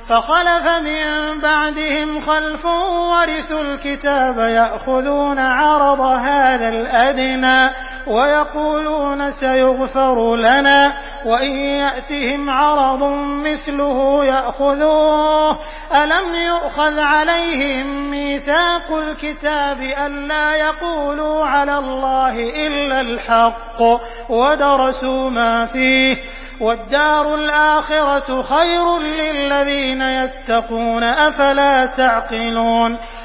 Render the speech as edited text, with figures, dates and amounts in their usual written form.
فخلف من بعدهم خلف ورثوا الكتاب يأخذون عرض هذا الأدنى ويقولون سيغفر لنا وإن يأتهم عرض مثله يأخذوه ألم يؤخذ عليهم ميثاق الكتاب ألا يقولوا على الله إلا الحق ودرسوا ما فيه والدار الآخرة خير للذين يتقون أفلا تعقلون